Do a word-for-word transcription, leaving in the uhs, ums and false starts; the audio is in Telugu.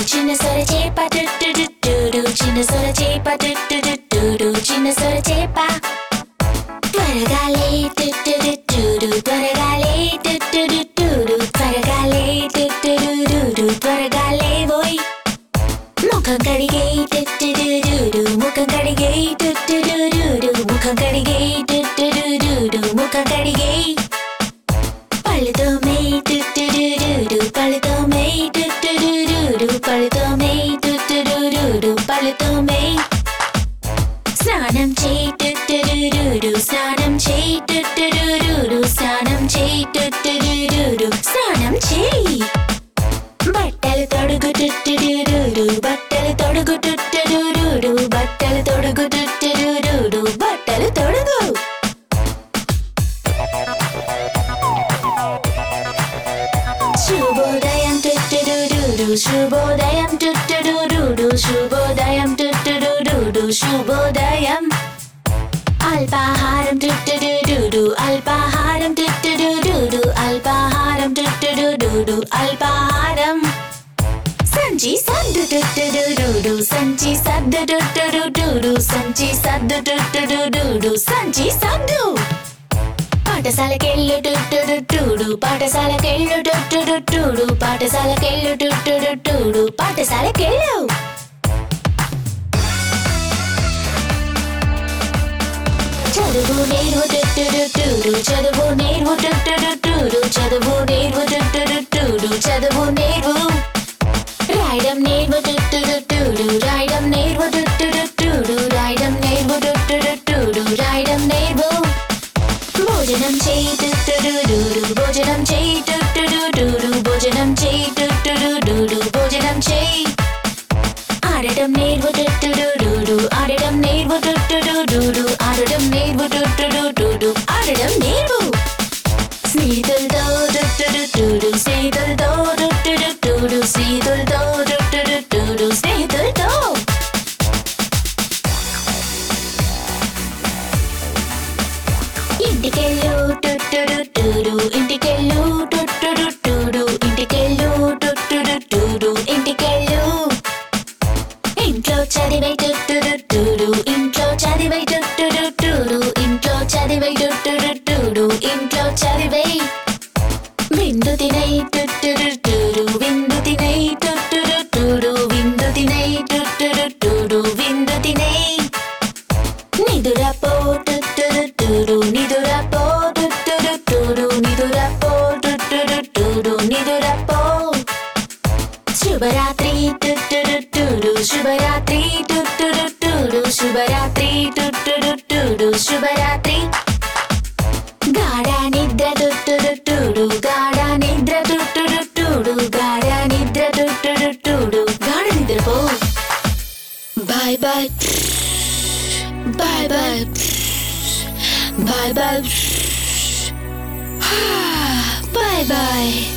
చిన్న సొర చేప టుటుటుటుడు చిన్న సొర చేప టుటుటుటుడు చిన్న సొర చేప త్వరగా లే టుటుటుటుడు త్వరగా లే టుటుటుటుడు త్వరగా లే టుటుటుటుడు త్వరగా లేవోయ్ ముఖం కడిగే టుటుటుటుడు ముఖం కడిగే టుటుటుటుడు ముఖం కడిగే టుటుటుటుడు ముఖం కడిగే పళ్ళతో మే టుటుటుటుడు పళ్ళతో మే టుటుటుటుడు పళ్ళతో మే టుటుటుటుడు పళ్ళతో మే స్నానం చేయి టుటుటుటుడు స్నానం చేయి టుటుటుటుడు స్నానం చేయి టుటుటుటుడు స్నానం చేయి బట్టలు తొడుగు టుటుటుటుడు బట్టలు తొడుగు టుటుటుటుడు బట్టలు తొడుగు టుటుటుటుడు బట్టలు తొడుగు శుభోదయం టుటుటుటుడు శుభోదయం టుటుటుటుడు శుభోదయం టుటుటుటుడు శుభోదయం అల్పాహారం టుటుటుటుడు అల్పాహారం టుటుటుటుడు అల్పాహారం టుటుటుటుడు అల్పాహారం సంచి సద్దు టుటుటుటుడు సంచి సద్దు టుటుటుటుడు సంచి సద్దు టుటుటుటుడు సంచి సద్దు పాఠశాలకెళ్ళు టుటుటుటుడు పాఠశాలకెళ్ళు టుటుటుటుడు పాఠశాలకెళ్ళు టుటుటుటుడు పాఠశాలకెళ్ళు చదువు నేర్వు టుటుటుటుడు చదువు నేర్వు టుటుటుటుడు చదువు నేర్వు టుటుటుటుడు చదువు నేర్వు రాయడం నేర్వు టుటుటుటుడు రాయడం నేర్వు టుటుటుటుడు రాయడం నేర్వు టుటుటుటుడు రాయడం నేర్వు భోజనం చేయి టుటుటుటుడు భోజనం చేయి టుటుటుటుడు భోజనం చేయి టుటుటుటుడు భోజనం చేయి ఆడటం నేర్వు టుటుటుటుడు ఆడటం నేర్వు టుటుటుటుడు ఆడటం నేర్వు టుటుటుటుడు ఆడటం నేర్వు స్నేహితులతో టుటుటుటుడు స్నేహితులతో టుటుటుటుడు స్నేహితులతో టుటుటుటుడు స్నేహితులతో ఇంటికెళ్ళు టుటుటుటుడు ఇంటికెళ్ళు టుటుటుటుడు ఇంటికెళ్ళు టుటుటుటుడు ఇంటికెళ్ళు ఇంట్లో చదివే టుటుటుటుడు ఇంట్లో చదివే టుటుటుటుడు ఇంట్లో చదివే టుటుటుటుడు ఇంట్లో చదివే విందు తినై టుటుటుటుడు విందు తినై టుటుటుటుడు విందు తినై టుటుటుటుడు విందు తినై నిదురపో టుటుటుటుడు నిదురపో టుటుటుటుడు నిదురపో టుటుటుటుడు నిదురపో శుభరాత్రి టుటుటుటుడు శుభరాత్రి టుటుటుటుడు శుభరాత్రి టుటుటుటుడు శుభరాత్రి గాఢ నిద్ర టుటుటుటుడు గాఢ నిద్ర టుటుటుటుడు గాఢ నిద్ర టుటుటుటుడు గాఢ నిద్రపో bye bye bye bye bye bye bye bye